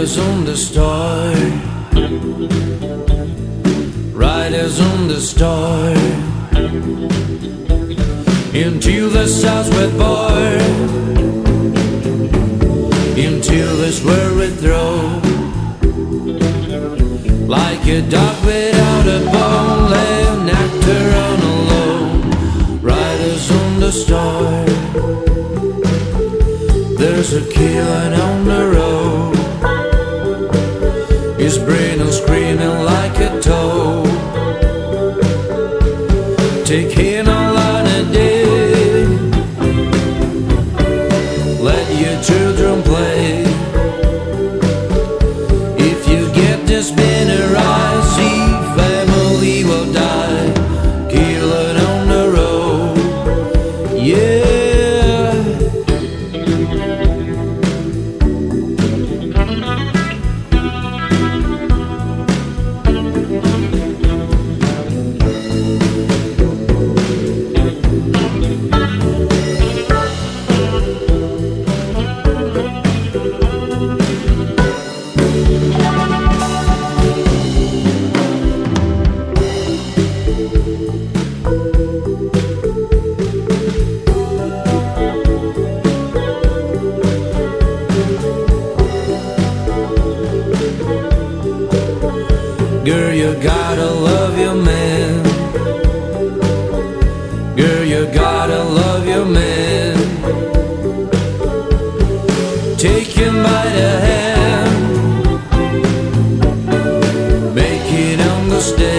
Riders on the star, riders on the star, into the stars we're born, into this where we throw, like a dog without a bone, lay an actor on alone. Riders on the star, there's a killer on the road, his brain is screaming like a toad. Take him all on a day, let your children play. If you get this spinner right, see family will die. Killer on the road, yeah. Girl, you gotta love your man. Girl, you gotta love your man. Take him by the hand, make it understand.